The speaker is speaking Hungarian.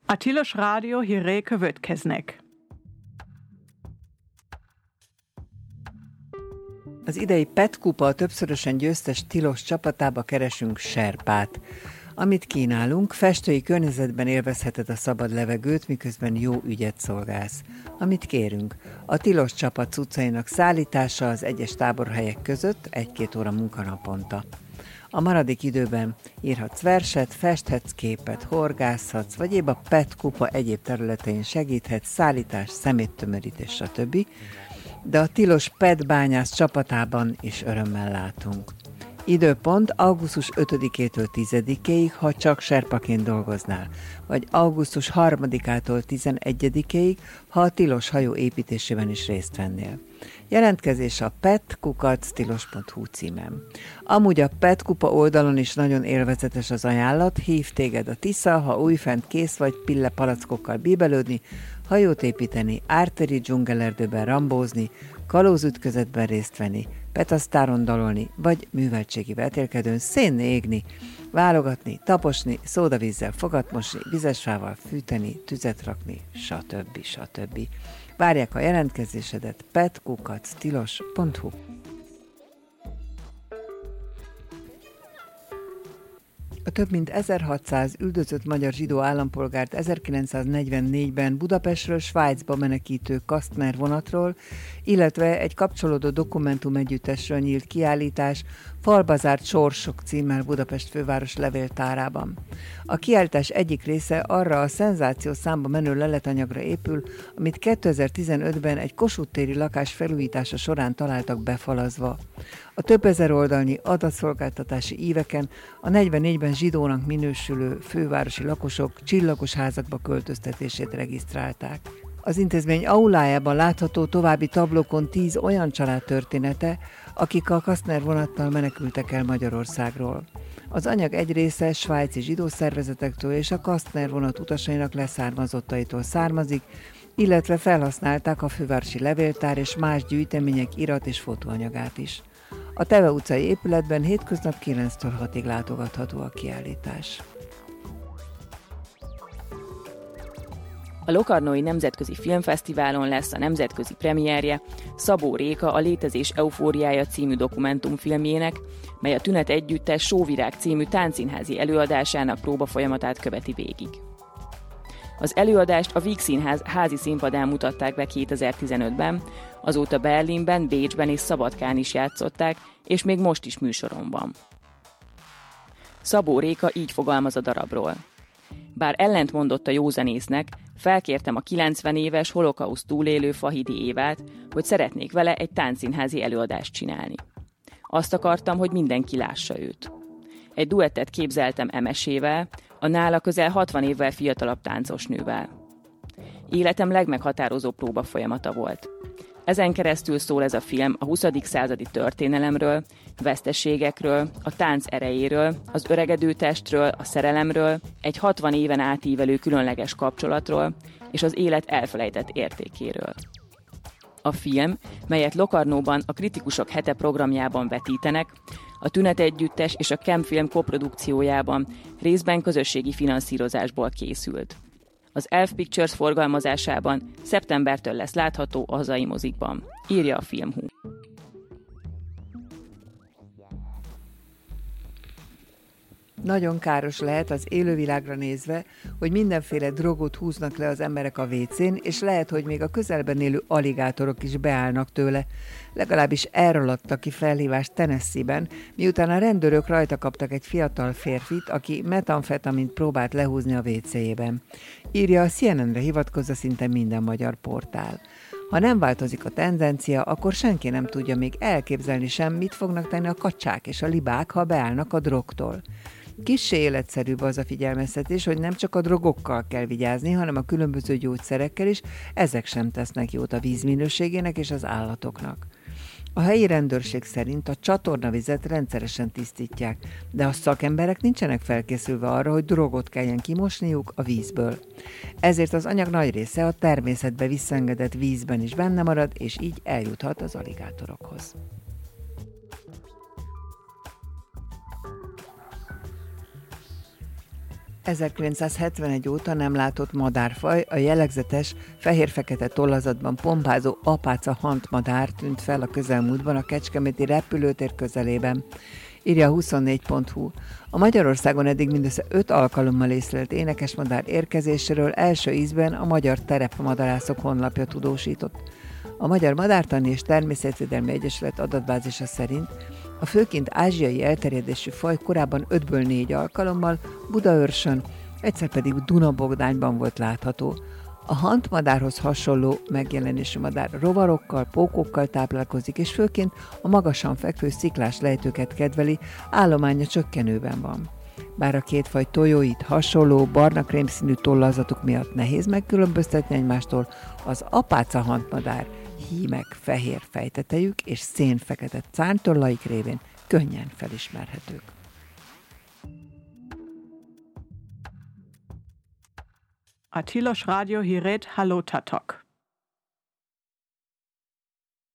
A tilos rádió híré következnek. Az idei PET kupa többszörösen győztes tilos csapatába keresünk serpát. Amit kínálunk, festői környezetben élvezheted a szabad levegőt, miközben jó ügyet szolgálsz. Amit kérünk, a tilos csapat cuccainak szállítása az egyes táborhelyek között 1-2 óra munkanaponta. A maradék időben írhatsz verset, festhetsz képet, horgászhatsz, vagy épp a PET kupa egyéb területein segíthetsz, szállítás, szeméttömörítés, stb. De a tilos PET bányász csapatában is örömmel látunk. Időpont augusztus 5-től 10-ig, ha csak serpaként dolgoznál, vagy augusztus 3-től 11-ig, ha a tilos hajó építésében is részt vennél. Jelentkezés a pet@tilos.hu címen. Amúgy a PET kupa oldalon is nagyon élvezetes az ajánlat, hív téged a Tisza, ha újfent kész vagy pille palackokkal bíbelődni, hajót építeni, árteri dzsungelerdőben rambózni, kalózütközetben részt venni, petasztáron dalolni, vagy műveltségi vetélkedőn szénné égni, válogatni, taposni, szódavízzel fogat mosni, vizesfával fűteni, tüzet rakni, stb. Várják a jelentkezésedet pet@tilos.hu. A több mint 1600 üldözött magyar zsidó állampolgárt 1944-ben Budapestről Svájcba menekítő Kastner vonatról, illetve egy kapcsolódó dokumentumegyüttesről nyílt kiállítás Falba zárt sorsok címmel Budapest főváros levéltárában. A kiállítás egyik része arra a szenzációs számba menő leletanyagra épül, amit 2015-ben egy Kossuth téri lakás felújítása során találtak befalazva. A több ezer oldalnyi adatszolgáltatási íveken a 44-ben zsidónak minősülő fővárosi lakosok csillagos házakba költöztetését regisztrálták. Az intézmény aulájában látható további tablókon 10 olyan család története, akik a Kastner vonattal menekültek el Magyarországról. Az anyag egy része svájci zsidó szervezetektől és a Kastner vonat utasainak leszármazottaitól származik, illetve felhasználták a fővárosi levéltár és más gyűjtemények irat- és fotóanyagát is. A Teve utcai épületben hétköznap 9-től 6-ig látogatható a kiállítás. A Locarnói Nemzetközi Filmfesztiválon lesz a nemzetközi premierje Szabó Réka a Létezés eufóriája című dokumentumfilmjének, mely a Tünet Együttes Sóvirág című táncszínházi előadásának próbafolyamatát követi végig. Az előadást a Víg Színház házi színpadán mutatták be 2015-ben, azóta Berlinben, Bécsben és Szabadkán is játszották, és még most is műsoron van. Szabó Réka így fogalmaz a darabról. Bár ellentmondott a józanésznek, felkértem a 90 éves holokauszt túlélő Fahidi Évát, hogy szeretnék vele egy táncszínházi előadást csinálni. Azt akartam, hogy mindenki lássa őt. Egy duettet képzeltem Emesével, a nála közel 60 évvel fiatalabb táncosnővel. Életem legmeghatározóbb próba folyamata volt. Ezen keresztül szól ez a film a 20. századi történelemről, veszteségekről, a tánc erejéről, az öregedő testről, a szerelemről, egy 60 éven átívelő különleges kapcsolatról és az élet elfelejtett értékéről. A film, melyet Locarnóban a Kritikusok hete programjában vetítenek, a Tünet Együttes és a Kemfilm koprodukciójában részben közösségi finanszírozásból készült. Az Elf Pictures forgalmazásában szeptembertől lesz látható a hazai mozikban, írja a Filmhu. Nagyon káros lehet az élővilágra nézve, hogy mindenféle drogot húznak le az emberek a WC-n, és lehet, hogy még a közelben élő aligátorok is beállnak tőle. Legalábbis erről adtak ki felhívást Tennessee-ben, miután a rendőrök rajta kaptak egy fiatal férfit, aki metamfetamint próbált lehúzni a WC-jében. Írja a CNN-re hivatkozva szinte minden magyar portál. Ha nem változik a tendencia, akkor senki nem tudja még elképzelni sem, mit fognak tenni a kacsák és a libák, ha beállnak a drogtól. Kissé életszerűbb az a figyelmeztetés, hogy nem csak a drogokkal kell vigyázni, hanem a különböző gyógyszerekkel is, ezek sem tesznek jót a víz minőségének és az állatoknak. A helyi rendőrség szerint a csatornavizet rendszeresen tisztítják, de a szakemberek nincsenek felkészülve arra, hogy drogot kelljen kimosniuk a vízből. Ezért az anyag nagy része a természetbe visszaengedett vízben is benne marad, és így eljuthat az aligátorokhoz. 1971 óta nem látott madárfaj, a jellegzetes fehér-fekete tollazatban pompázó apáca hantmadár tűnt fel a közelmúltban a kecskeméti repülőtér közelében, írja a 24.hu. A Magyarországon eddig mindössze 5 alkalommal észlelt énekesmadár érkezéséről első ízben a Magyar Terepmadarászok honlapja tudósított. A Magyar Madártani és Természetvédelmi Egyesület adatbázisa szerint a főként ázsiai elterjedésű faj korábban 5-ből 4 alkalommal Budaörsön, egyszer pedig Duna-Bogdányban volt látható. A hantmadárhoz hasonló megjelenésű madár rovarokkal, pókokkal táplálkozik, és főként a magasan fekvő sziklás lejtőket kedveli, állománya csökkenőben van. Bár a két faj tojóit hasonló, barna krémszínű tollazatuk miatt nehéz megkülönböztetni egymástól, az apáca hantmadár hímek fehér fejtetejük és szénfekete szárnytollaik révén könnyen felismerhetők. A tilos rádió hírét Hallótatok.